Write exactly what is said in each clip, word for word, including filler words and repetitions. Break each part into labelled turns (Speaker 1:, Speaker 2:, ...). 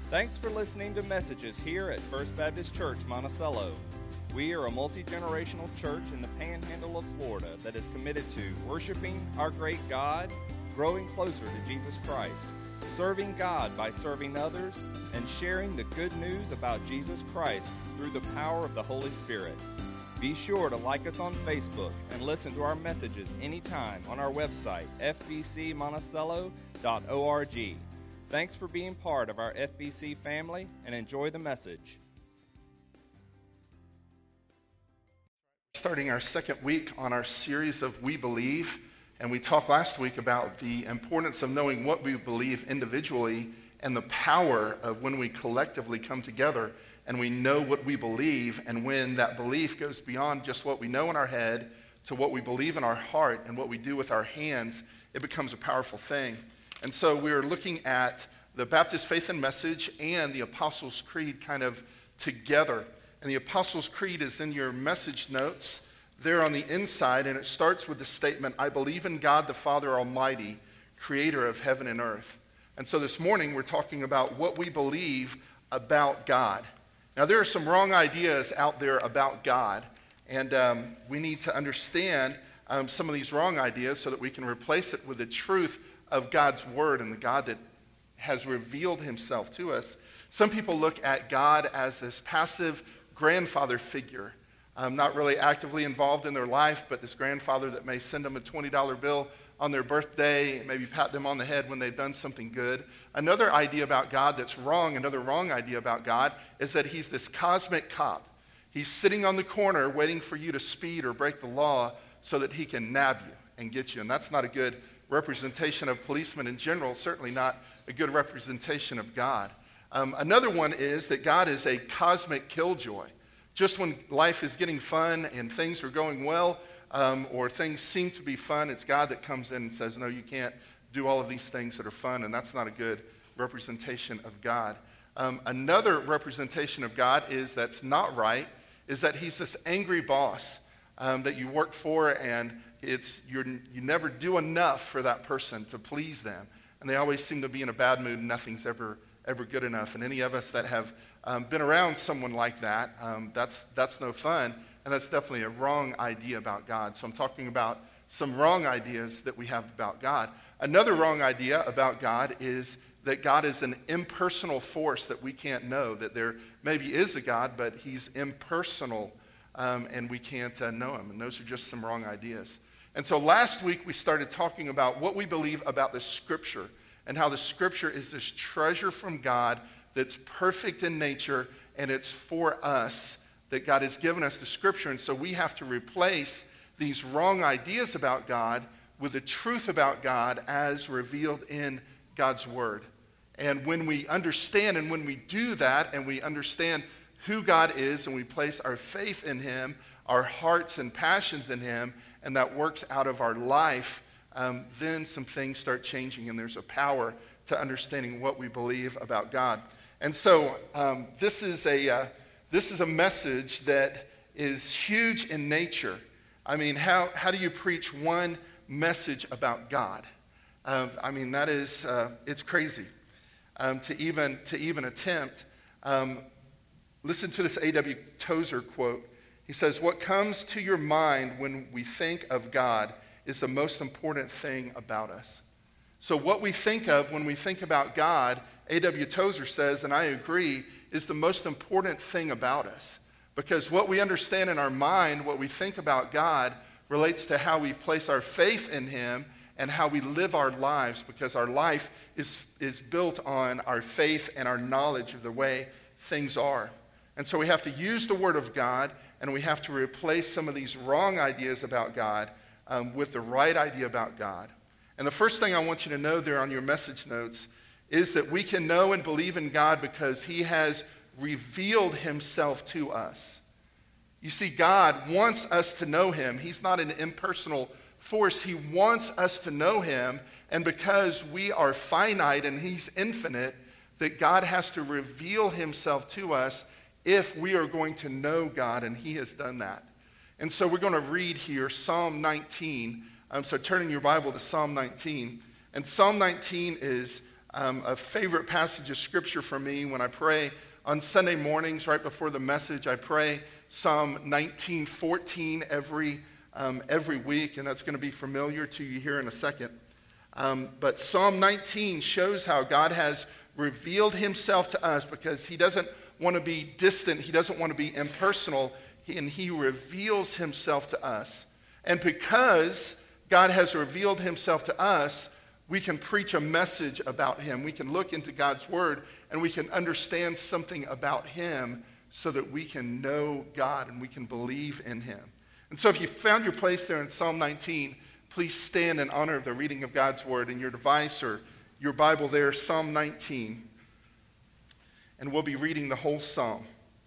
Speaker 1: Thanks for listening to messages here at First Baptist Church, Monticello. We are a multi-generational church in the panhandle of Florida that is committed to worshiping our great God, growing closer to Jesus Christ, serving God by serving others, and sharing the good news about Jesus Christ through the power of the Holy Spirit. Be sure to like us on Facebook and listen to our messages anytime on our website, f b c monticello dot org. Thanks for being part of our F B C family, and enjoy the message.
Speaker 2: Starting our second week on our series of We Believe, and we talked last week about the importance of knowing what we believe individually and the power of when we collectively come together and we know what we believe, and when that belief goes beyond just what we know in our head to what we believe in our heart and what we do with our hands, it becomes a powerful thing. And so we're looking at the Baptist Faith and Message and the Apostles' Creed kind of together. And the Apostles' Creed is in your message notes there on the inside, and it starts with the statement, I believe in God the Father Almighty, creator of heaven and earth. And so this morning we're talking about what we believe about God. Now there are some wrong ideas out there about God, and um, we need to understand um, some of these wrong ideas so that we can replace it with the truth of God's Word and the God that has revealed himself to us. Some people look at God as this passive grandfather figure, um, not really actively involved in their life, but this grandfather that may send them a twenty dollar bill on their birthday, maybe pat them on the head when they've done something good. Another idea about God that's wrong, another wrong idea about God, is that he's this cosmic cop. He's sitting on the corner waiting for you to speed or break the law so that he can nab you and get you. And that's not a good representation of policemen in general, certainly not a good representation of God. Um, another one is that God is a cosmic killjoy. Just when life is getting fun and things are going well, um, or things seem to be fun, it's God that comes in and says, no, you can't do all of these things that are fun, and that's not a good representation of God. Um, another representation of God is that's not right, is that he's this angry boss um, that you work for, and It's you're, you never do enough for that person to please them. And they always seem to be in a bad mood and nothing's ever ever good enough. And any of us that have um, been around someone like that, um, that's, that's no fun. And that's definitely a wrong idea about God. So I'm talking about some wrong ideas that we have about God. Another wrong idea about God is that God is an impersonal force that we can't know, that there maybe is a God, but he's impersonal, um, and we can't uh, know him. And those are just some wrong ideas. And so last week we started talking about what we believe about the Scripture and how the Scripture is this treasure from God that's perfect in nature, and it's for us that God has given us the Scripture. And so we have to replace these wrong ideas about God with the truth about God as revealed in God's Word. And when we understand and when we do that and we understand who God is and we place our faith in him, our hearts and passions in him, and that works out of our life, um, then some things start changing, and there's a power to understanding what we believe about God. And so um, this is a uh, this is a message that is huge in nature. I mean, how how do you preach one message about God? Uh, I mean, that is uh, it's crazy um, to even to even attempt. Um, listen to this A W Tozer quote. He says, what comes to your mind when we think of God is the most important thing about us. So what we think of when we think about God, A W Tozer says, and I agree, is the most important thing about us. Because what we understand in our mind, what we think about God, relates to how we place our faith in him and how we live our lives, because our life is, is built on our faith and our knowledge of the way things are. And so we have to use the Word of God, and we have to replace some of these wrong ideas about God um, with the right idea about God. And the first thing I want you to know there on your message notes is that we can know and believe in God because he has revealed himself to us. You see, God wants us to know him. He's not an impersonal force. He wants us to know him, and because we are finite and he's infinite, that God has to reveal himself to us if we are going to know God, and he has done that. And so we're going to read here Psalm nineteen. Um, so turning your Bible to Psalm nineteen. And Psalm nineteen is um, a favorite passage of Scripture for me when I pray on Sunday mornings right before the message. I pray Psalm nineteen fourteen every, um, every week, and that's going to be familiar to you here in a second. Um, but Psalm nineteen shows how God has revealed himself to us because he doesn't want to be distant. He doesn't want to be impersonal. He, and he reveals himself to us. And because God has revealed himself to us, we can preach a message about him. We can look into God's word and we can understand something about him so that we can know God and we can believe in him. And so if you found your place there in Psalm nineteen, please stand in honor of the reading of God's word in your device or your Bible there, Psalm nineteen. And we'll be reading the whole psalm.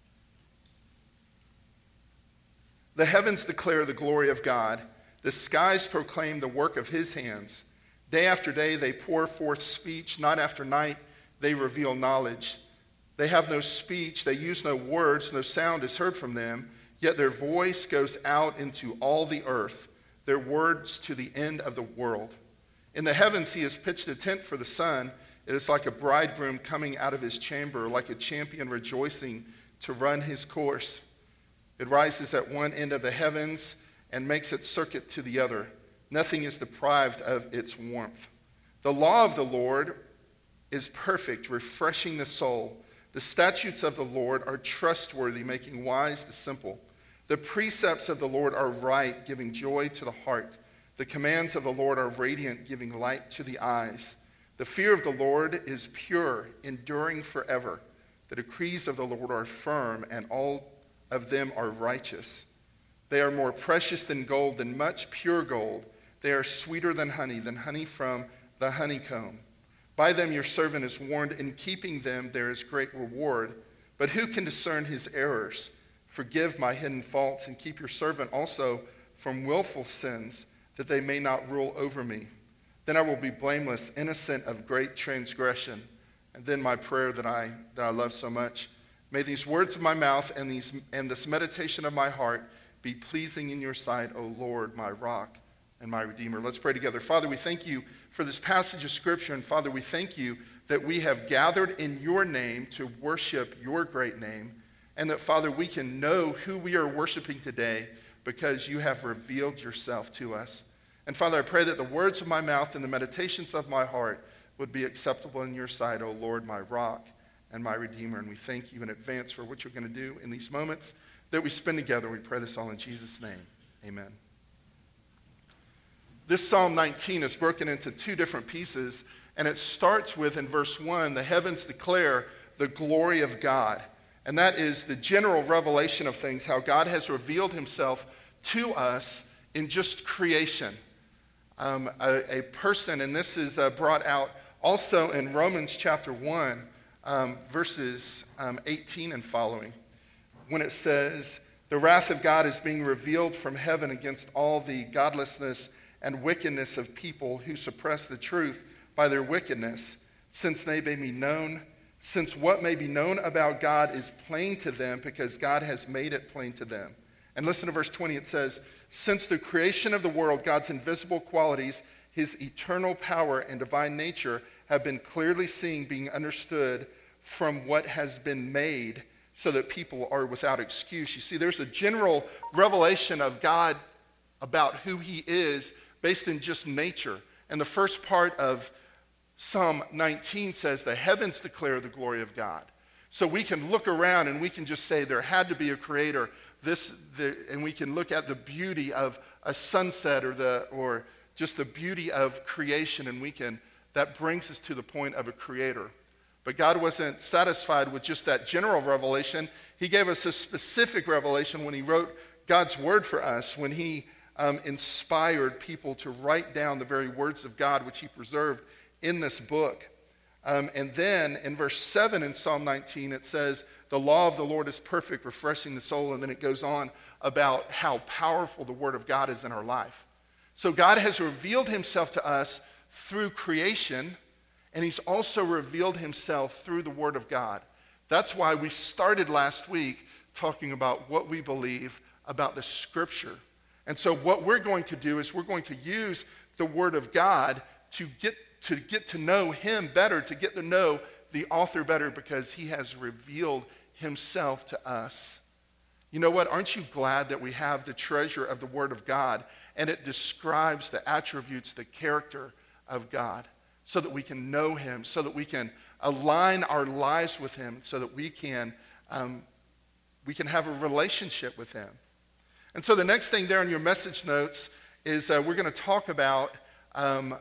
Speaker 2: The heavens declare the glory of God. The skies proclaim the work of his hands. Day after day they pour forth speech. Night after night they reveal knowledge. They have no speech. They use no words. No sound is heard from them. Yet their voice goes out into all the earth, their words to the end of the world. In the heavens he has pitched a tent for the sun. It is like a bridegroom coming out of his chamber, like a champion rejoicing to run his course. It rises at one end of the heavens and makes its circuit to the other. Nothing is deprived of its warmth. The law of the Lord is perfect, refreshing the soul. The statutes of the Lord are trustworthy, making wise the simple. The precepts of the Lord are right, giving joy to the heart. The commands of the Lord are radiant, giving light to the eyes. The fear of the Lord is pure, enduring forever. The decrees of the Lord are firm, and all of them are righteous. They are more precious than gold, than much pure gold. They are sweeter than honey, than honey from the honeycomb. By them your servant is warned. In keeping them there is great reward. But who can discern his errors? Forgive my hidden faults, and keep your servant also from willful sins, that they may not rule over me. Then I will be blameless, innocent of great transgression. And then my prayer that I that I love so much. May these words of my mouth and these and this meditation of my heart be pleasing in your sight, O Lord, my rock and my redeemer. Let's pray together. Father, we thank you for this passage of Scripture. And Father, we thank you that we have gathered in your name to worship your great name. And that, Father, we can know who we are worshiping today because you have revealed yourself to us. And Father, I pray that the words of my mouth and the meditations of my heart would be acceptable in your sight, O Lord, my rock and my redeemer. And we thank you in advance for what you're going to do in these moments that we spend together. We pray this all in Jesus' name. Amen. This Psalm nineteen is broken into two different pieces, and it starts with, in verse one, the heavens declare the glory of God. And that is the general revelation of things, how God has revealed himself to us in just creation. Um, a, a person, and this is uh, brought out also in Romans chapter one, um, verses um, eighteen and following, when it says, the wrath of God is being revealed from heaven against all the godlessness and wickedness of people who suppress the truth by their wickedness, since they may be known, since what may be known about God is plain to them, because God has made it plain to them. And listen to verse twenty, it says, since the creation of the world, God's invisible qualities, his eternal power and divine nature have been clearly seen, being understood from what has been made, so that people are without excuse. You see, there's a general revelation of God about who he is based in just nature. And the first part of Psalm nineteen says, the heavens declare the glory of God. So we can look around and we can just say there had to be a creator. This, the, and we can look at the beauty of a sunset or the or just the beauty of creation, and we can that brings us to the point of a creator. But God wasn't satisfied with just that general revelation. He gave us a specific revelation when he wrote God's word for us, when he um, inspired people to write down the very words of God, which he preserved in this book. Um, and then in verse seven in Psalm nineteen, it says, the law of the Lord is perfect, refreshing the soul. And then it goes on about how powerful the word of God is in our life. So God has revealed himself to us through creation, and he's also revealed himself through the word of God. That's why we started last week talking about what we believe about the Scripture. And so what we're going to do is we're going to use the word of God to get to get to know him better, to get to know the author better, because he has revealed himself to us. You know what? Aren't you glad that we have the treasure of the Word of God, and it describes the attributes, the character of God, so that we can know him, so that we can align our lives with him, so that we can um, we can have a relationship with him. And so the next thing there on your message notes is uh, we're going to talk about um,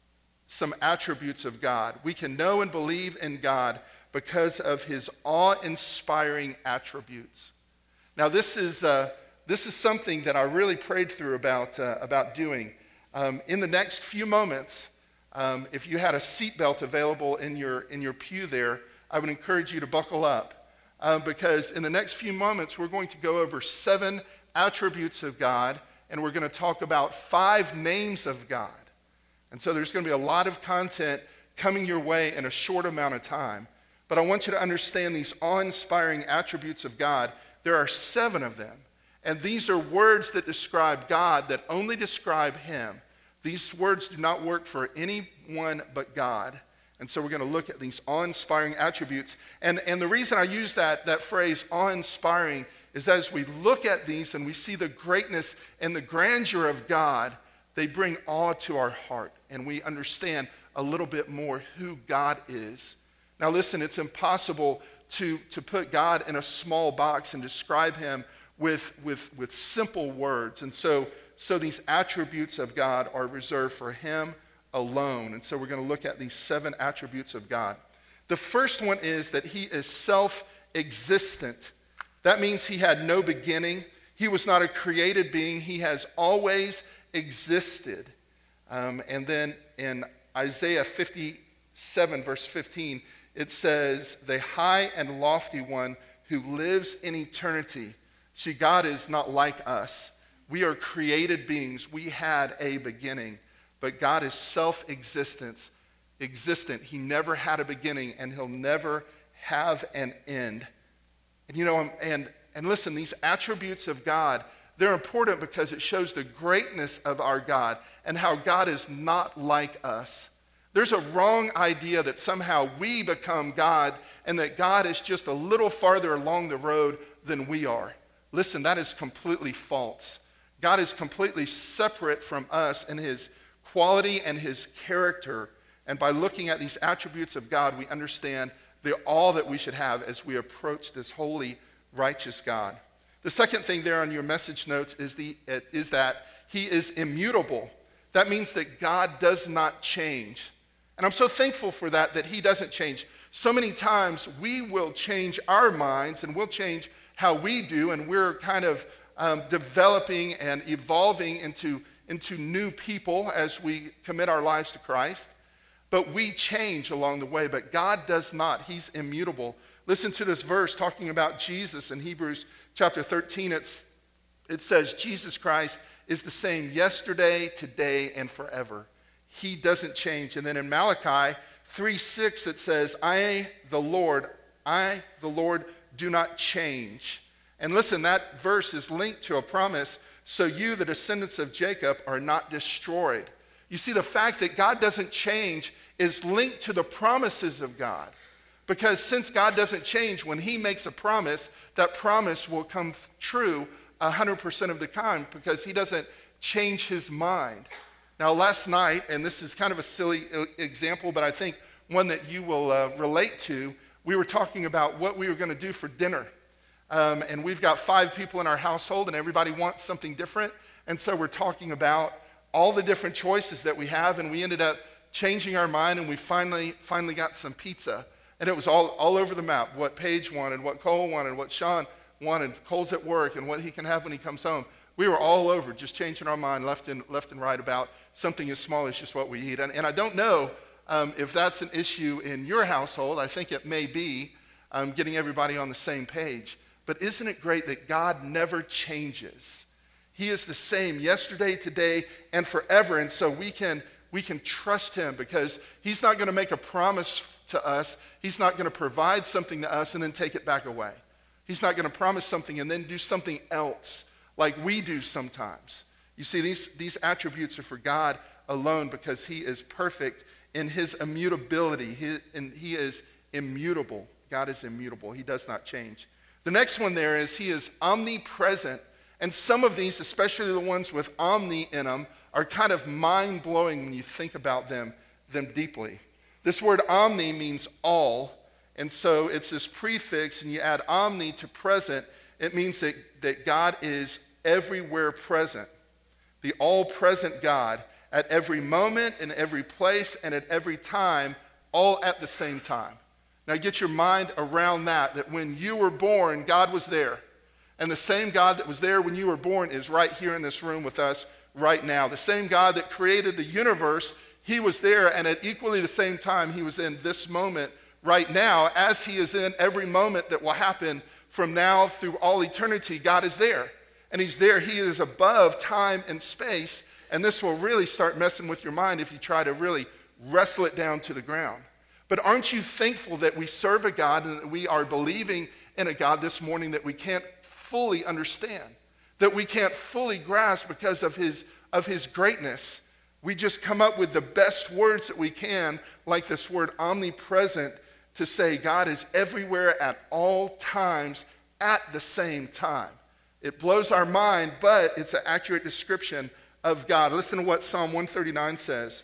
Speaker 2: some attributes of God. We can know and believe in God because of his awe-inspiring attributes. Now this is uh, this is something that I really prayed through about uh, about doing. Um, in the next few moments, um, if you had a seatbelt available in your in your pew there, I would encourage you to buckle up, um, because in the next few moments we're going to go over seven attributes of God, and we're going to talk about five names of God. And so there's going to be a lot of content coming your way in a short amount of time. But I want you to understand these awe-inspiring attributes of God. There are seven of them. And these are words that describe God, that only describe him. These words do not work for anyone but God. And so we're going to look at these awe-inspiring attributes. And, and the reason I use that, that phrase, awe-inspiring, is as we look at these and we see the greatness and the grandeur of God, they bring awe to our heart. And we understand a little bit more who God is. Now listen, it's impossible to, to put God in a small box and describe him with, with, with simple words. And so, so these attributes of God are reserved for him alone. And so we're going to look at these seven attributes of God. The first one is that he is self-existent. That means he had no beginning. He was not a created being. He has always existed. Um, and then in Isaiah fifty-seven, verse fifteen, it says, the high and lofty one who lives in eternity. See, God is not like us. We are created beings. We had a beginning. But God is self-existent. Existent. He never had a beginning, and he'll never have an end. And you know, and, and listen, these attributes of God, they're important because it shows the greatness of our God and how God is not like us. There's a wrong idea that somehow we become God and that God is just a little farther along the road than we are. Listen, that is completely false. God is completely separate from us in his quality and his character. And by looking at these attributes of God, we understand the awe that we should have as we approach this holy, righteous God. The second thing there on your message notes is, the, is that he is immutable. That means that God does not change. And I'm so thankful for that, that he doesn't change. So many times we will change our minds and we'll change how we do, and we're kind of um, developing and evolving into, into new people as we commit our lives to Christ. But we change along the way, but God does not. He's immutable. Listen to this verse talking about Jesus in Hebrews chapter thirteen. It's, it says, Jesus Christ is the same yesterday, today, and forever. He doesn't change. And then in Malachi three six, it says, I, the Lord, I, the Lord, do not change. And listen, that verse is linked to a promise, so you, the descendants of Jacob, are not destroyed. You see, the fact that God doesn't change is linked to the promises of God. Because since God doesn't change, when he makes a promise, that promise will come true one hundred percent of the time because he doesn't change his mind. Now, last night, and this is kind of a silly example, but I think one that you will uh, relate to, we were talking about what we were going to do for dinner. Um, and we've got five people in our household, and everybody wants something different. And so we're talking about all the different choices that we have, and we ended up changing our mind, and we finally finally got some pizza. And it was all, all over the map, what Paige wanted, what Cole wanted, what Sean wanted, Cole's at work, and what he can have when he comes home. We were all over just changing our mind left and, left and right about something as small as just what we eat. And, and I don't know um, if that's an issue in your household. I think it may be um, getting everybody on the same page. But isn't it great that God never changes? He is the same yesterday, today, and forever. And so we can, we can trust him because he's not going to make a promise to us. He's not going to provide something to us and then take it back away. He's not going to promise something and then do something else like we do sometimes. You see, these, these attributes are for God alone because he is perfect in his immutability. He, and he is immutable. God is immutable. He does not change. The next one there is he is omnipresent. And some of these, especially the ones with omni in them, are kind of mind-blowing when you think about them, them deeply. This word omni means all. And so it's this prefix, and you add omni to present. It means that, that God is everywhere present. The all-present God at every moment, in every place, and at every time, all at the same time. Now get your mind around that, that when you were born, God was there. And the same God that was there when you were born is right here in this room with us right now. The same God that created the universe, he was there, and at equally the same time, he was in this moment right now, as he is in every moment that will happen from now through all eternity. God is there. And he's there. He is above time and space. And this will really start messing with your mind if you try to really wrestle it down to the ground. But aren't you thankful that we serve a God and that we are believing in a God this morning that we can't fully understand, that we can't fully grasp because of his, of his greatness? We just come up with the best words that we can, like this word omnipresent, to say God is everywhere at all times at the same time. It blows our mind, but it's an accurate description of God. Listen to what Psalm one thirty-nine says.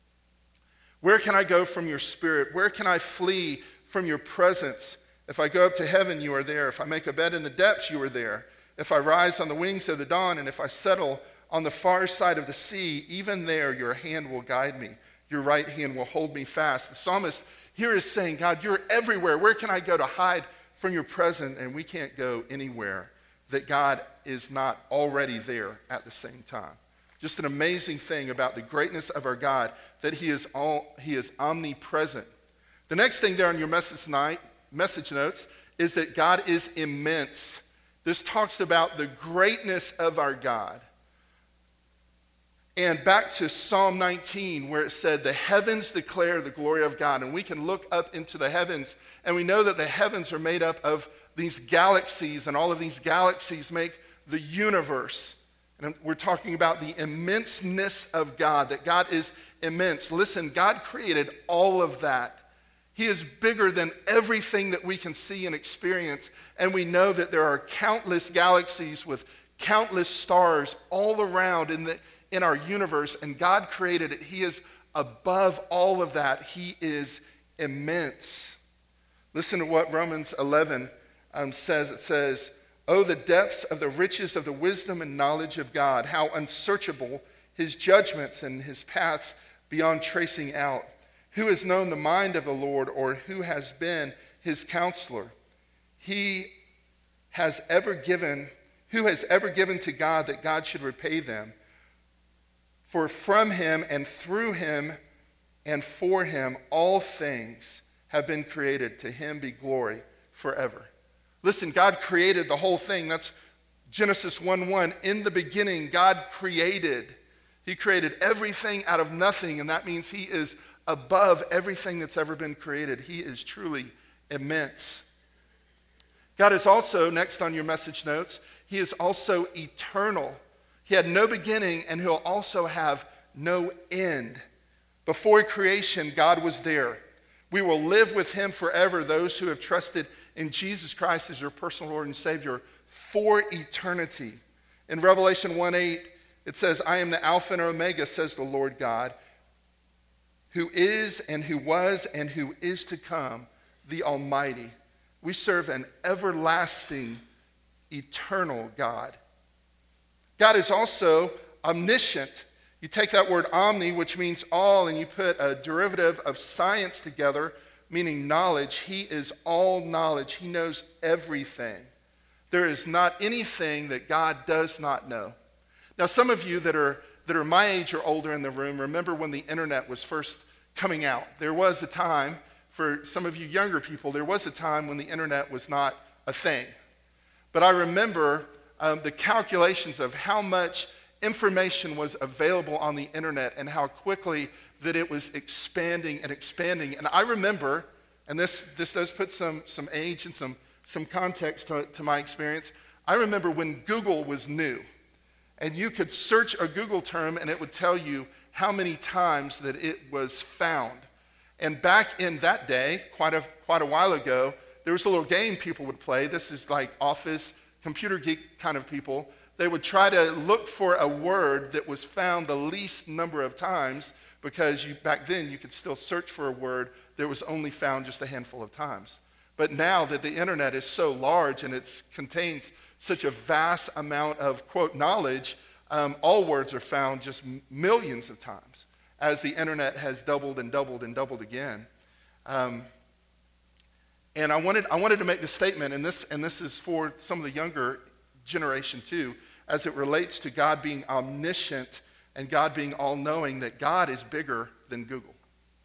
Speaker 2: Where can I go from your spirit? Where can I flee from your presence? If I go up to heaven, you are there. If I make a bed in the depths, you are there. If I rise on the wings of the dawn, and if I settle on the far side of the sea, even there your hand will guide me. Your right hand will hold me fast. The psalmist here is saying, God, you're everywhere. Where can I go to hide from your presence? And we can't go anywhere that God is not already there at the same time. Just an amazing thing about the greatness of our God, that he is all he is omnipresent. The next thing there on your message night, message notes is that God is immense. This talks about the greatness of our God. And back to Psalm nineteen, where it said, the heavens declare the glory of God. And we can look up into the heavens, and we know that the heavens are made up of these galaxies, and all of these galaxies make the universe. And we're talking about the immenseness of God, that God is immense. Listen, God created all of that. He is bigger than everything that we can see and experience. And we know that there are countless galaxies with countless stars all around in, the, in our universe. And God created it. He is above all of that. He is immense. Listen to what Romans eleven um, says. It says, oh, the depths of the riches of the wisdom and knowledge of God, how unsearchable his judgments and his paths beyond tracing out. Who has known the mind of the Lord, or who has been his counselor? He has ever given, who has ever given to God that God should repay them? For from him and through him and for him all things have been created. To him be glory forever. Listen, God created the whole thing. That's Genesis one one. In the beginning, God created. He created everything out of nothing, and that means he is above everything that's ever been created. He is truly immense. God is also, next on your message notes, he is also eternal. He had no beginning, and he'll also have no end. Before creation, God was there. We will live with him forever, those who have trusted in Jesus Christ as your personal Lord and Savior for eternity. In Revelation one eight, it says, I am the Alpha and Omega, says the Lord God, who is and who was and who is to come, the Almighty. We serve an everlasting, eternal God. God is also omniscient. You take that word omni, which means all, and you put a derivative of science together, meaning knowledge. He is all knowledge. He knows everything. There is not anything that God does not know. Now, some of you that are that are my age or older in the room remember when the internet was first coming out. There was a time, for some of you younger people, there was a time when the internet was not a thing. But I remember um, the calculations of how much information was available on the internet and how quickly that it was expanding and expanding. And I remember, and this, this does put some, some age and some, some context to, to my experience, I remember when Google was new, and you could search a Google term and it would tell you how many times that it was found. And back in that day, quite a, quite a while ago, there was a little game people would play. This is like Office, computer geek kind of people. They would try to look for a word that was found the least number of times, because you, back then you could still search for a word that was only found just a handful of times. But now that the internet is so large and it contains such a vast amount of, quote, knowledge, um, all words are found just millions of times as the internet has doubled and doubled and doubled again. Um, and I wanted, I wanted to make this statement, and this, and this is for some of the younger generation too, as it relates to God being omniscient and God being all-knowing, that God is bigger than Google.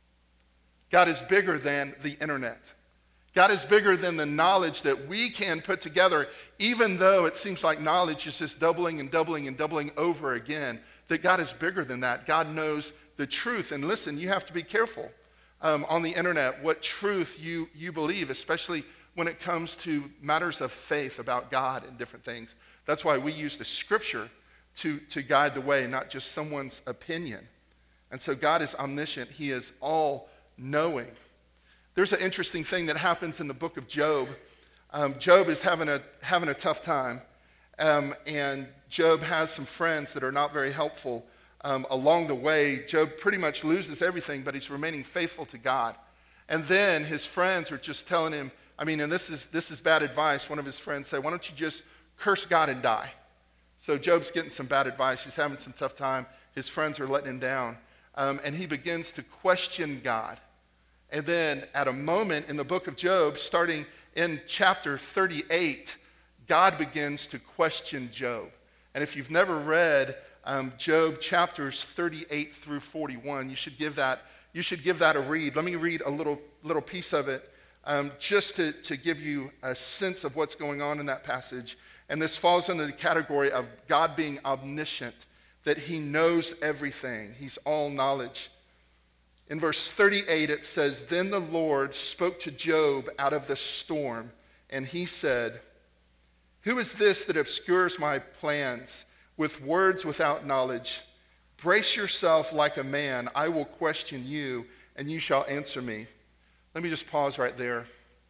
Speaker 2: God is bigger than the internet. God is bigger than the knowledge that we can put together, even though it seems like knowledge is just doubling and doubling and doubling over again, that God is bigger than that. God knows the truth. And listen, you have to be careful um, on the internet what truth you, you believe, especially when it comes to matters of faith about God and different things. That's why we use the scripture to, to guide the way, not just someone's opinion. And so God is omniscient. He is all-knowing. There's an interesting thing that happens in the book of Job. Um, Job is having a, having a tough time, um, and Job has some friends that are not very helpful. Um, along the way, Job pretty much loses everything, but he's remaining faithful to God. And then his friends are just telling him, I mean, and this is, this is bad advice. One of his friends said, why don't you just curse God and die? So Job's getting some bad advice. He's having some tough time. His friends are letting him down. Um, and he begins to question God. And then at a moment in the book of Job, starting in chapter thirty-eight, God begins to question Job. And if you've never read um, Job chapters thirty-eight through forty-one, you should give that, you should give that a read. Let me read a little, little piece of it um, just to, to give you a sense of what's going on in that passage. And this falls under the category of God being omniscient, that he knows everything. He's all knowledge. In verse thirty-eight, it says, Then the Lord spoke to Job out of the storm, and he said, Who is this that obscures my plans with words without knowledge? Brace yourself like a man. I will question you, and you shall answer me. Let me just pause right there.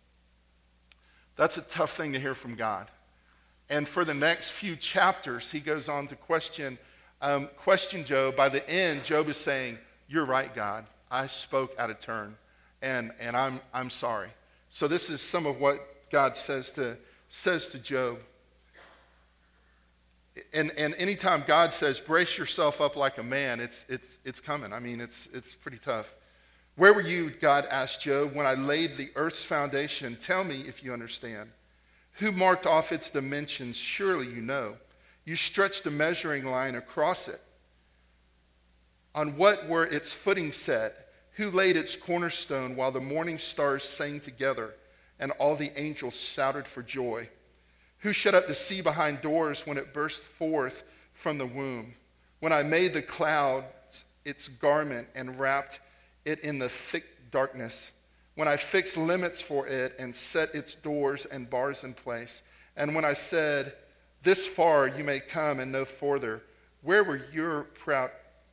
Speaker 2: That's a tough thing to hear from God. And for the next few chapters, he goes on to question, um, question Job. By the end, Job is saying, You're right, God. I spoke out of turn, and, and I'm, I'm sorry. So this is some of what God says to, says to Job. And, and anytime God says, brace yourself up like a man, it's, it's, it's coming. I mean, it's, it's pretty tough. Where were you, God asked Job, when I laid the earth's foundation? Tell me if you understand. Who marked off its dimensions? Surely you know. You stretched a measuring line across it. On what were its footing set? Who laid its cornerstone while the morning stars sang together and all the angels shouted for joy? Who shut up the sea behind doors when it burst forth from the womb? When I made the clouds its garment and wrapped it in the thick darkness? When I fixed limits for it and set its doors and bars in place? And when I said, this far you may come and no further, where were your proud?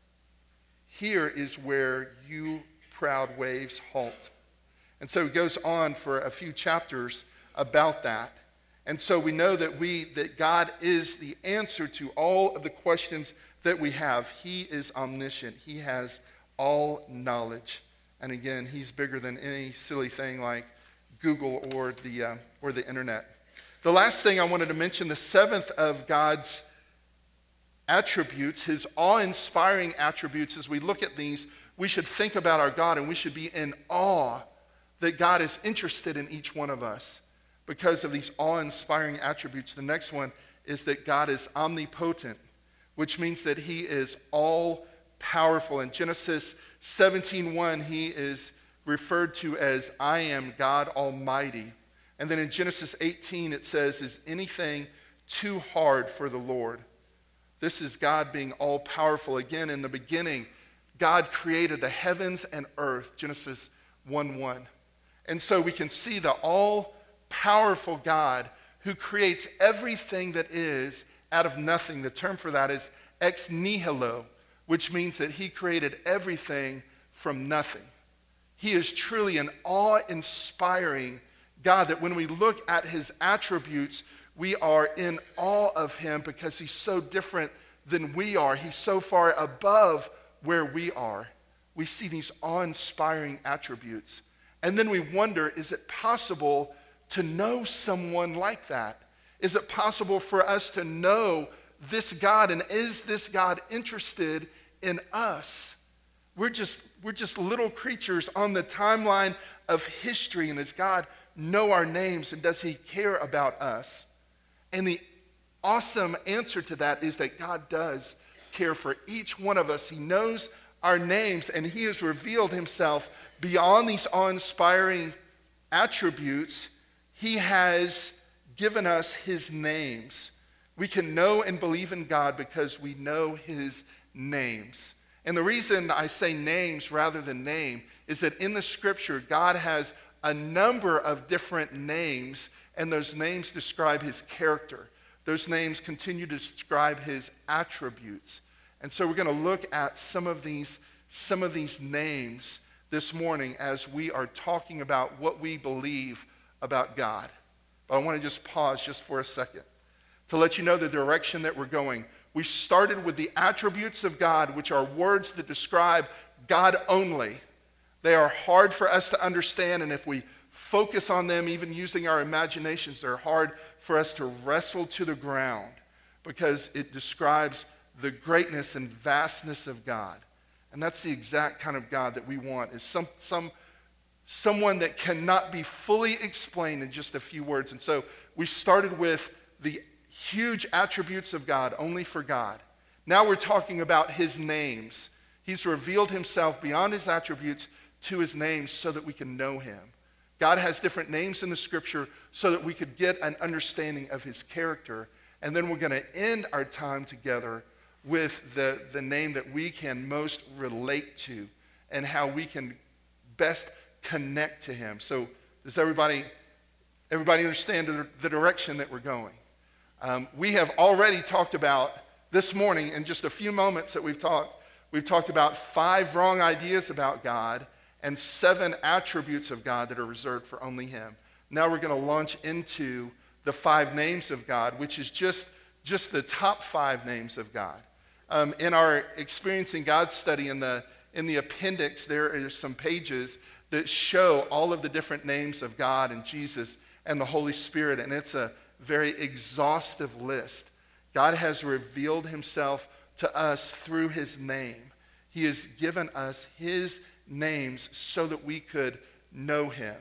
Speaker 2: Here is where you proud waves halt. And so it goes on for a few chapters about that. And so we know that we that God is the answer to all of the questions that we have. He is omniscient. He has all knowledge. And again, he's bigger than any silly thing like Google or the uh, or the internet. The last thing I wanted to mention, the seventh of God's attributes, his awe-inspiring attributes, as we look at these, we should think about our God and we should be in awe that God is interested in each one of us because of these awe-inspiring attributes. The next one is that God is omnipotent, which means that he is all-powerful. In Genesis seventeen one, he is referred to as I am God Almighty. And then in Genesis eighteen, it says, is anything too hard for the Lord? This is God being all-powerful. Again, in the beginning, God created the heavens and earth, Genesis one one. And so we can see the all-powerful God who creates everything that is out of nothing. The term for that is ex nihilo, which means that he created everything from nothing. He is truly an awe-inspiring God that when we look at his attributes, we are in awe of him because he's so different than we are. He's so far above where we are. We see these awe-inspiring attributes. And then we wonder, is it possible to know someone like that? Is it possible for us to know this God? And is this God interested in us? We're just, we're just little creatures on the timeline of history. And does God know our names? And does he care about us? And the awesome answer to that is that God does care for each one of us. He knows our names, and he has revealed himself beyond these awe-inspiring attributes. He has given us his names. We can know and believe in God because we know his names. And the reason I say names rather than name is that in the scripture, God has a number of different names, and those names describe his character. Those names continue to describe his attributes. And so we're going to look at some of these, some of these names this morning as we are talking about what we believe about God. But I want to just pause just for a second to let you know the direction that we're going. We started with the attributes of God, which are words that describe God only. They are hard for us to understand, and if we focus on them, even using our imaginations, they're hard for us to wrestle to the ground because it describes the greatness and vastness of God. And that's the exact kind of God that we want, is some, some, someone that cannot be fully explained in just a few words. And so we started with the huge attributes of God, only for God. Now we're talking about his names. He's revealed himself beyond his attributes to his names so that we can know him. God has different names in the scripture so that we could get an understanding of his character. And then we're going to end our time together with the, the name that we can most relate to and how we can best connect to him. So does everybody, everybody understand the, the direction that we're going? Um, we have already talked about this morning, in just a few moments that we've talked, we've talked about five wrong ideas about God and seven attributes of God that are reserved for only him. Now we're going to launch into the five names of God, which is just, just the top five names of God. Um, in our Experiencing God study, in the, in the appendix, there are some pages that show all of the different names of God and Jesus and the Holy Spirit, and it's a very exhaustive list. God has revealed himself to us through his name. He has given us his names so that we could know him.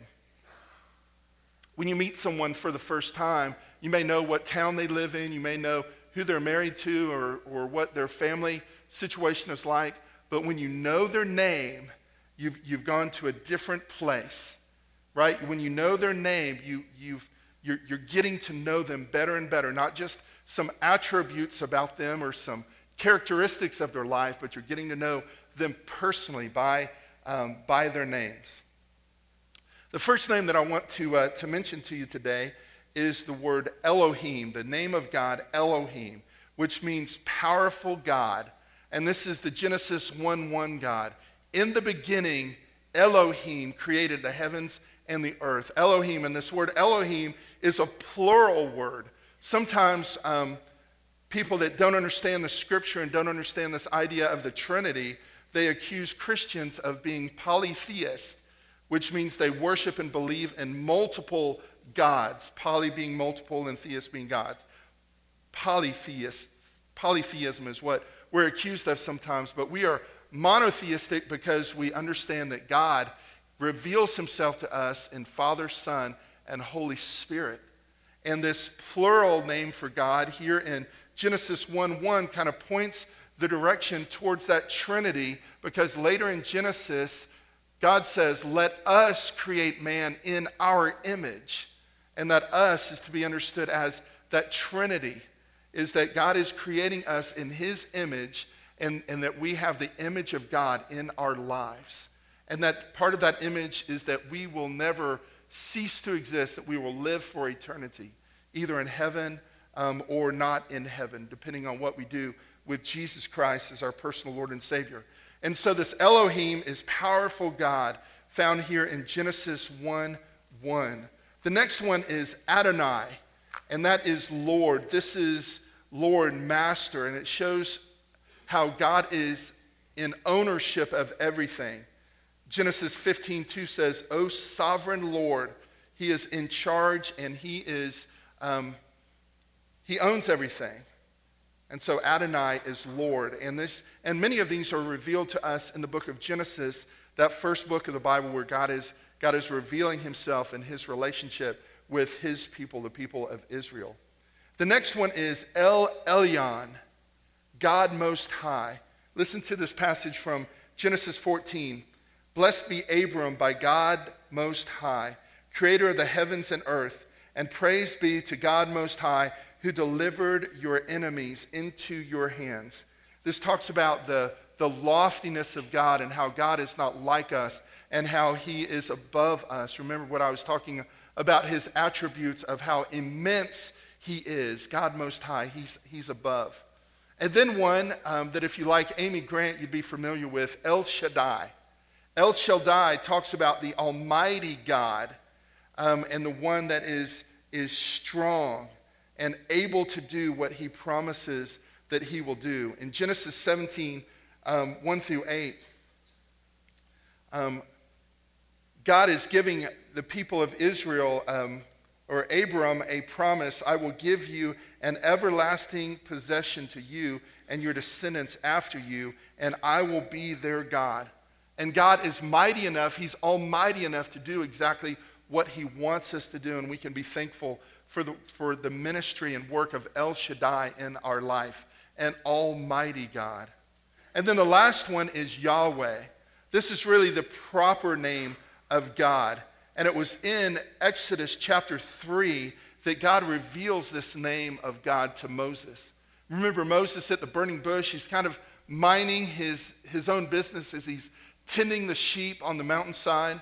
Speaker 2: When you meet someone for the first time, you may know what town they live in, you may know who they're married to or, or what their family situation is like, but when you know their name, you've, you've gone to a different place, right? When you know their name, you, you've, you're, you're getting to know them better and better, not just some attributes about them or some characteristics of their life, but you're getting to know them personally by, um, by their names. The first name that I want to, uh, to mention to you today is the word Elohim, the name of God, Elohim, which means powerful God. And this is the Genesis one one God. In the beginning, Elohim created the heavens and the earth. Elohim, and this word Elohim is a plural word. Sometimes um, people that don't understand the scripture and don't understand this idea of the Trinity, they accuse Christians of being polytheists, which means they worship and believe in multiple gods, poly being multiple and theist being gods. Polytheist, polytheism is what we're accused of sometimes, but we are monotheistic because we understand that God reveals himself to us in Father, Son, and Holy Spirit. And this plural name for God here in Genesis one one kind of points the direction towards that Trinity, because later in Genesis, God says, let us create man in our image. And that us is to be understood as that Trinity, is that God is creating us in his image, and, and that we have the image of God in our lives. And that part of that image is that we will never cease to exist, that we will live for eternity, either in heaven um, or not in heaven, depending on what we do with Jesus Christ as our personal Lord and Savior. And so this Elohim is powerful God, found here in Genesis one one. The next one is Adonai, and that is Lord. This is Lord, Master, and it shows how God is in ownership of everything. Genesis fifteen two says, O sovereign Lord, he is in charge and he is, um, he owns everything. And so Adonai is Lord. And this, and many of these are revealed to us in the book of Genesis, that first book of the Bible where God is, God is revealing himself and his relationship with his people, the people of Israel. The next one is El Elyon, God Most High. Listen to this passage from Genesis fourteen. Blessed be Abram by God Most High, creator of the heavens and earth, and praise be to God Most High, who delivered your enemies into your hands. This talks about the, the loftiness of God and how God is not like us and how he is above us. Remember what I was talking about, his attributes of how immense he is, God Most High. He's, he's above. And then one um, that if you like Amy Grant, you'd be familiar with, El Shaddai. El Shaddai talks about the Almighty God um, and the one that is, is strong and able to do what he promises that he will do. In Genesis seventeen, um, one through eight, um, God is giving the people of Israel, um, or Abram, a promise. I will give you an everlasting possession to you and your descendants after you, and I will be their God. And God is mighty enough, he's almighty enough to do exactly what he wants us to do, and we can be thankful for the, for the ministry and work of El Shaddai in our life, an almighty God. And then the last one is Yahweh. This is really the proper name of God. And it was in Exodus chapter three that God reveals this name of God to Moses. Remember Moses at the burning bush, he's kind of minding his, his own business as he's tending the sheep on the mountainside.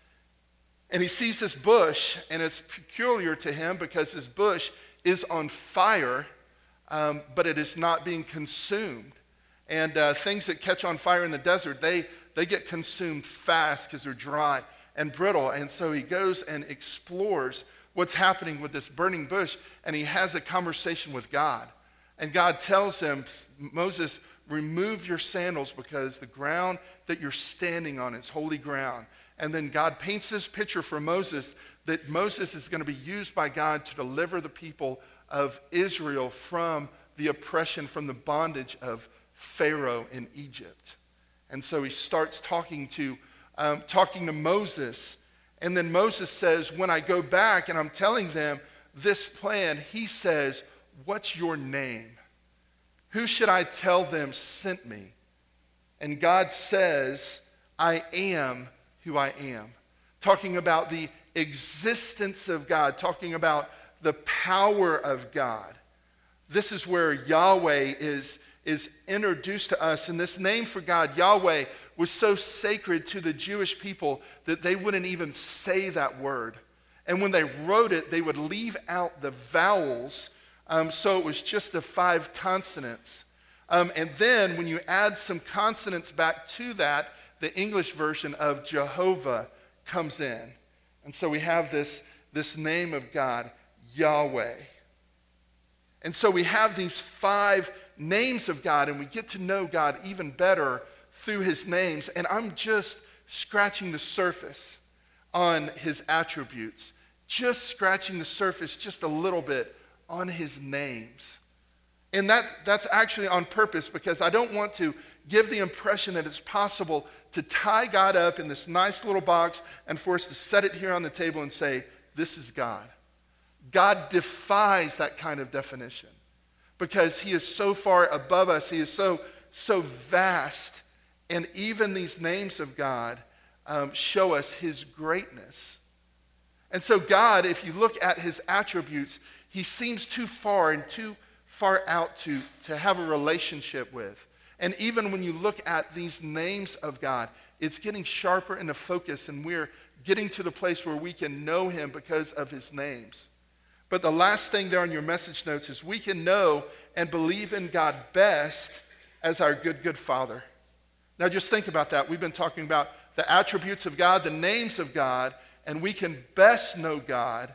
Speaker 2: And he sees this bush, and it's peculiar to him because this bush is on fire, um, but it is not being consumed. And uh, things that catch on fire in the desert, they, they get consumed fast because they're dry and brittle. And so he goes and explores what's happening with this burning bush, and he has a conversation with God. And God tells him, Moses, remove your sandals because the ground that you're standing on is holy ground. And then God paints this picture for Moses that Moses is going to be used by God to deliver the people of Israel from the oppression, from the bondage of Pharaoh in Egypt. And so he starts talking to, um, talking to Moses. And then Moses says, when I go back and I'm telling them this plan, he says, what's your name? Who should I tell them sent me? And God says, I am who I am. Talking about the existence of God, talking about the power of God. This is where Yahweh is, is introduced to us. And this name for God, Yahweh, was so sacred to the Jewish people that they wouldn't even say that word. And when they wrote it, they would leave out the vowels, um, so it was just the five consonants. Um, and then when you add some consonants back to that, the English version of Jehovah comes in. And so we have this, this name of God, Yahweh. And so we have these five names of God, and we get to know God even better through his names. And I'm just scratching the surface on his attributes, just scratching the surface just a little bit on his names. And that, that's actually on purpose because I don't want to give the impression that it's possible to tie God up in this nice little box and for us to set it here on the table and say, this is God. God defies that kind of definition because he is so far above us. He is so, so vast. And even these names of God um, show us his greatness. And so God, if you look at his attributes, he seems too far and too far out to, to have a relationship with. And even when you look at these names of God, it's getting sharper in the focus, and we're getting to the place where we can know him because of his names. But the last thing there on your message notes is we can know and believe in God best as our good, good Father. Now just think about that. We've been talking about the attributes of God, the names of God, and we can best know God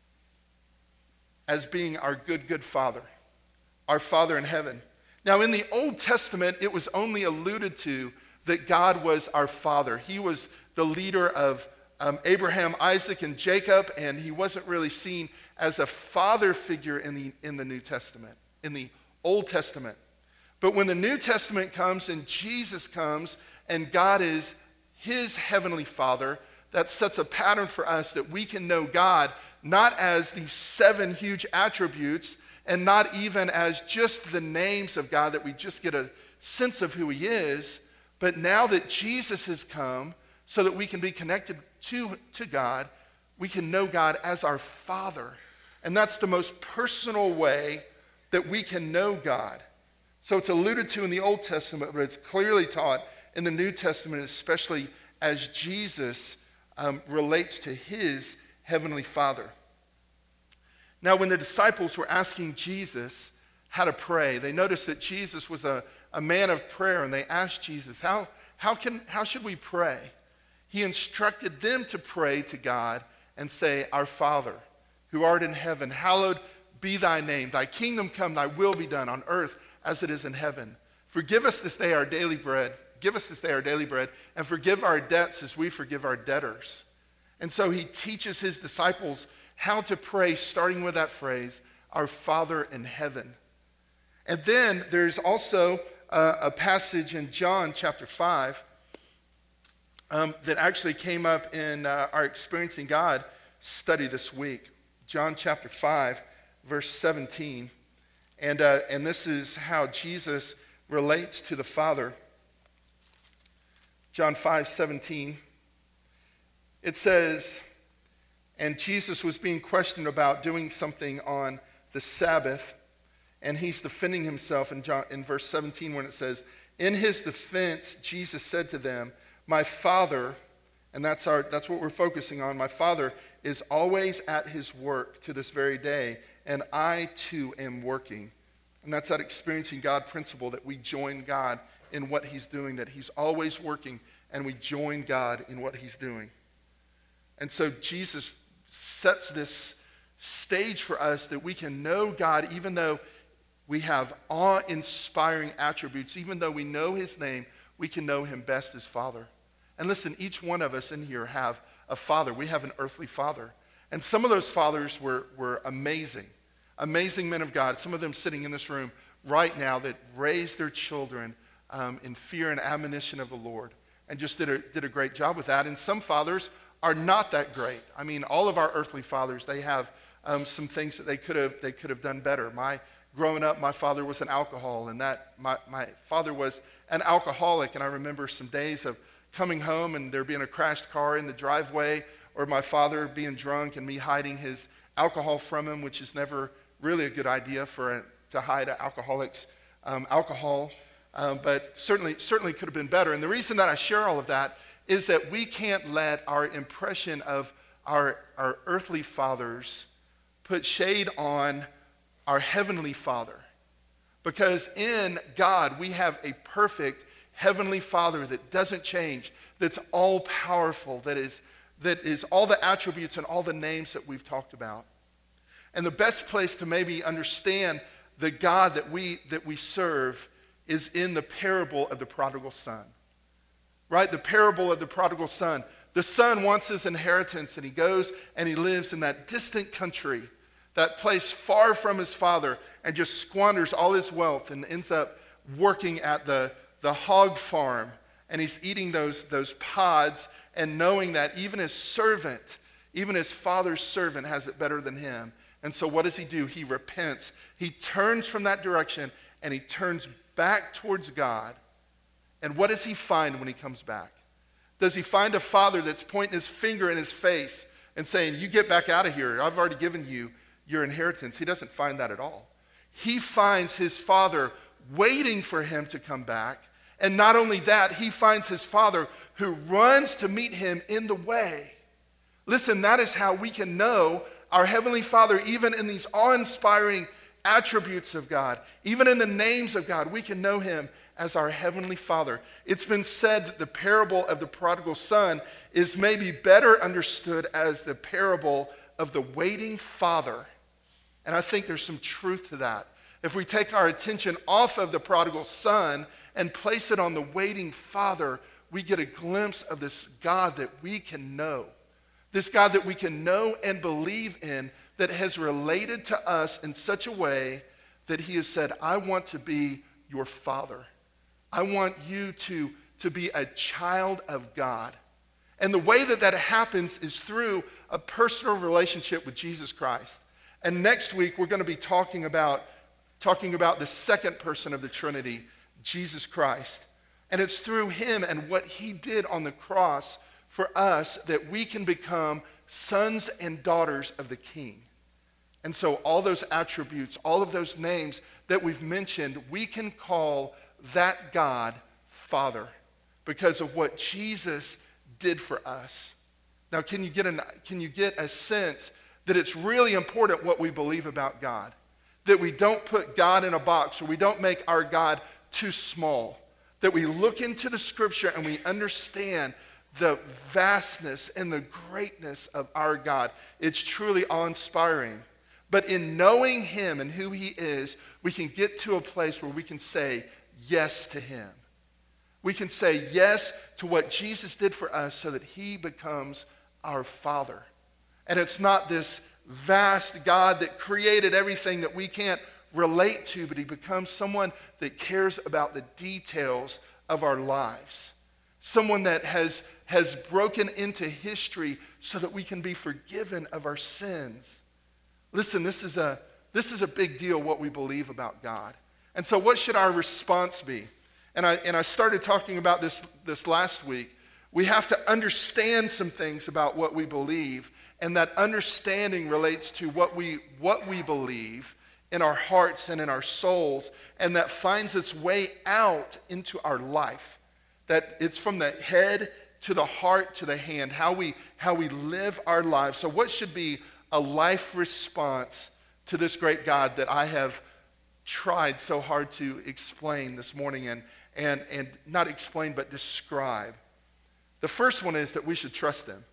Speaker 2: as being our good, good Father, our Father in heaven. Now in the Old Testament, it was only alluded to that God was our Father. He was the leader of um, Abraham, Isaac, and Jacob, and he wasn't really seen as a father figure in the, in the New Testament, in the Old Testament. But when the New Testament comes and Jesus comes and God is his heavenly Father, that sets a pattern for us that we can know God not as these seven huge attributes and not even as just the names of God that we just get a sense of who he is, but now that Jesus has come so that we can be connected to, to God, we can know God as our Father. And that's the most personal way that we can know God. So it's alluded to in the Old Testament, but it's clearly taught in the New Testament, especially as Jesus um, relates to his heavenly Father. Now, when the disciples were asking Jesus how to pray, they noticed that Jesus was a, a man of prayer, and they asked Jesus, how, how, can, how should we pray? He instructed them to pray to God and say, Our Father, who art in heaven, hallowed be thy name. Thy kingdom come, thy will be done on earth as it is in heaven. Forgive us this day our daily bread. Give us this day our daily bread, and forgive our debts as we forgive our debtors. And so he teaches his disciples how to pray, starting with that phrase, Our Father in heaven. And then there's also a, a passage in John chapter five um, that actually came up in uh, our Experiencing God study this week. John chapter five, verse seventeen. And, uh, and this is how Jesus relates to the Father. John five seventeen. It says, and Jesus was being questioned about doing something on the Sabbath, and he's defending himself in, John, in verse seventeen when it says, in his defense, Jesus said to them, my Father, and that's, our, that's what we're focusing on, my Father is always at his work to this very day, and I too am working. And that's that experiencing God principle, that we join God in what he's doing, that he's always working, and we join God in what he's doing. And so Jesus sets this stage for us that we can know God even though we have awe-inspiring attributes, even though we know his name, we can know him best as Father. And listen, each one of us in here have a father. We have an earthly father. And some of those fathers were, were amazing, amazing men of God. Some of them sitting in this room right now that raised their children um, in fear and admonition of the Lord and just did a, did a great job with that. And some fathers are not that great. I mean, all of our earthly fathers, they have um, some things that they could have they could have done better. My growing up, my father was an alcoholic, and that my, my father was an alcoholic, and I remember some days of coming home and there being a crashed car in the driveway, or my father being drunk and me hiding his alcohol from him, which is never really a good idea for a, to hide an alcoholic's um, alcohol, um, but certainly certainly could have been better. And the reason that I share all of that is that we can't let our impression of our, our earthly fathers put shade on our heavenly Father. Because in God, we have a perfect heavenly Father that doesn't change, that's all-powerful, that is, that is all the attributes and all the names that we've talked about. And the best place to maybe understand the God that we, that we serve is in the parable of the prodigal son. Right? The parable of the prodigal son. The son wants his inheritance, and he goes and he lives in that distant country, that place far from his father, and just squanders all his wealth and ends up working at the, the hog farm. And he's eating those, those pods and knowing that even his servant, even his father's servant has it better than him. And so what does he do? He repents. He turns from that direction and he turns back towards God. And what does he find when he comes back? Does he find a father that's pointing his finger in his face and saying, you get back out of here. I've already given you your inheritance. He doesn't find that at all. He finds his father waiting for him to come back. And not only that, he finds his father who runs to meet him in the way. Listen, that is how we can know our Heavenly Father, even in these awe-inspiring attributes of God, even in the names of God, we can know him as our heavenly Father. It's been said that the parable of the prodigal son is maybe better understood as the parable of the waiting father. And I think there's some truth to that. If we take our attention off of the prodigal son and place it on the waiting father, we get a glimpse of this God that we can know. This God that we can know and believe in, that has related to us in such a way that he has said, I want to be your father. I want you to, to be a child of God. And the way that that happens is through a personal relationship with Jesus Christ. And next week, we're going to be talking about, talking about the second person of the Trinity, Jesus Christ. And it's through him and what he did on the cross for us that we can become sons and daughters of the King. And so all those attributes, all of those names that we've mentioned, we can call that God Father because of what Jesus did for us. Now, can you get an, can you get a sense that it's really important what we believe about God? That we don't put God in a box, or we don't make our God too small. That we look into the scripture and we understand the vastness and the greatness of our God. It's truly awe-inspiring. But in knowing him and who he is, we can get to a place where we can say yes to him. We can say yes to what Jesus did for us so that he becomes our Father. And it's not this vast God that created everything that we can't relate to, but he becomes someone that cares about the details of our lives. Someone that has, has broken into history so that we can be forgiven of our sins. Listen, this is a, this is a big deal, what we believe about God. And so what should our response be? And I, and I started talking about this, this last week. We have to understand some things about what we believe, and that understanding relates to what we, what we believe in our hearts and in our souls, and that finds its way out into our life. That it's from the head to the heart to the hand, how we, how we live our lives. So what should be a life response to this great God that I have tried so hard to explain this morning, and, and, and not explain, but describe? The first one is that we should trust him,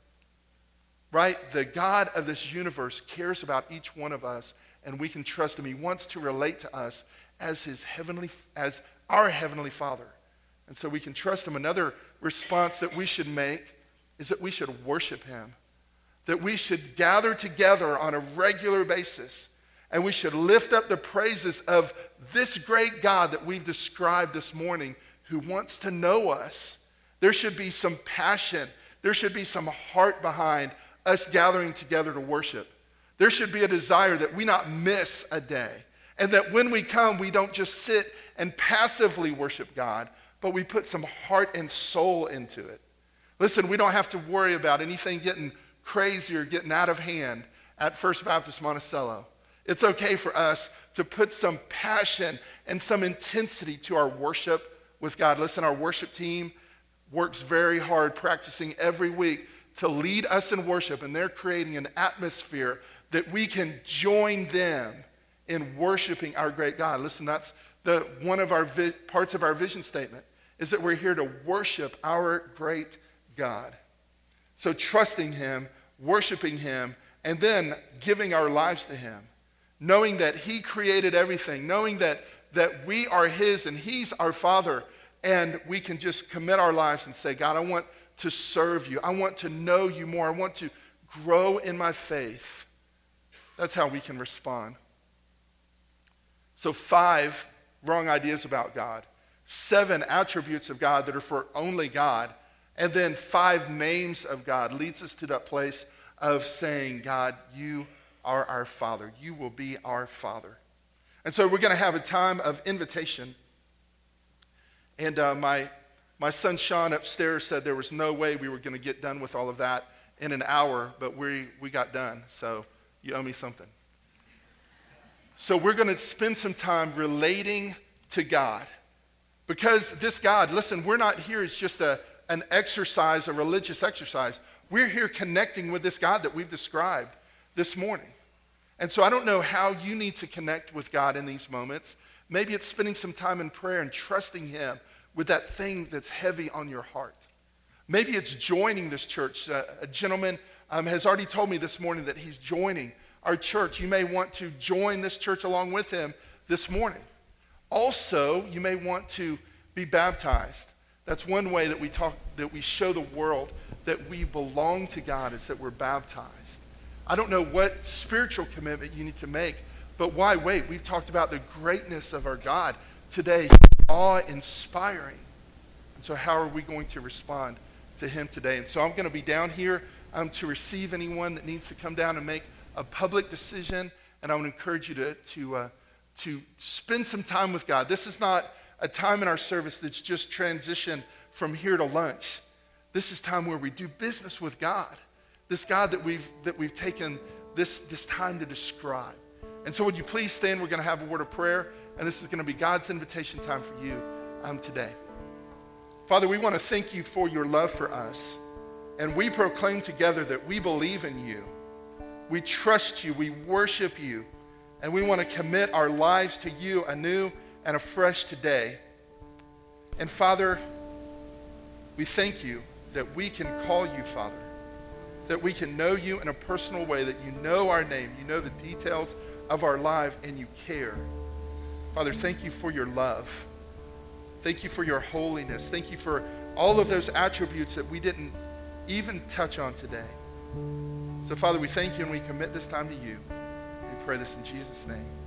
Speaker 2: right? The God of this universe cares about each one of us, and we can trust him. He wants to relate to us as his heavenly, as our heavenly Father. And so we can trust him. Another response that we should make is that we should worship him. That we should gather together on a regular basis, and we should lift up the praises of this great God that we've described this morning, who wants to know us. There should be some passion. There should be some heart behind us gathering together to worship. There should be a desire that we not miss a day, and that when we come, we don't just sit and passively worship God, but we put some heart and soul into it. Listen, we don't have to worry about anything getting crazy or getting out of hand at First Baptist Monticello. It's okay for us to put some passion and some intensity to our worship with God. Listen, our worship team works very hard, practicing every week to lead us in worship, and they're creating an atmosphere that we can join them in worshiping our great God. Listen, that's the one of our vi- parts of our vision statement, is that we're here to worship our great God. So trusting him, worshiping him, and then giving our lives to him, knowing that he created everything, knowing that, that we are his and he's our Father, and we can just commit our lives and say, God, I want to serve you. I want to know you more. I want to grow in my faith. That's how we can respond. So five wrong ideas about God, seven attributes of God that are for only God, and then five names of God leads us to that place of saying, God, you are our Father. You will be our Father. And so we're going to have a time of invitation. And uh, my, my son Sean upstairs said there was no way we were going to get done with all of that in an hour, but we, we got done. So you owe me something. So we're going to spend some time relating to God. Because this God, listen, we're not here as just a, an exercise, a religious exercise. We're here connecting with this God that we've described this morning. And so I don't know how you need to connect with God in these moments. Maybe it's spending some time in prayer and trusting him with that thing that's heavy on your heart. Maybe it's joining this church. Uh, a gentleman um, has already told me this morning that he's joining our church. You may want to join this church along with him this morning. Also, you may want to be baptized. That's one way that we talk, that we show the world that we belong to God, is that we're baptized. I don't know what spiritual commitment you need to make, but why wait? We've talked about the greatness of our God today, awe-inspiring. And so how are we going to respond to him today? And so I'm going to be down here um, to receive anyone that needs to come down and make a public decision, and I would encourage you to, to, uh, to spend some time with God. This is not a time in our service that's just transition from here to lunch. This is time where we do business with God. This God that we've that we've taken this, this time to describe. And so would you please stand? We're going to have a word of prayer, and this is going to be God's invitation time for you um, today. Father, we want to thank you for your love for us, and we proclaim together that we believe in you. We trust you, we worship you, and we want to commit our lives to you anew and afresh today. And Father, we thank you that we can call you Father, that we can know you in a personal way, that you know our name, you know the details of our life, and you care. Father, thank you for your love. Thank you for your holiness. Thank you for all of those attributes that we didn't even touch on today. So Father, we thank you and we commit this time to you. We pray this in Jesus' name.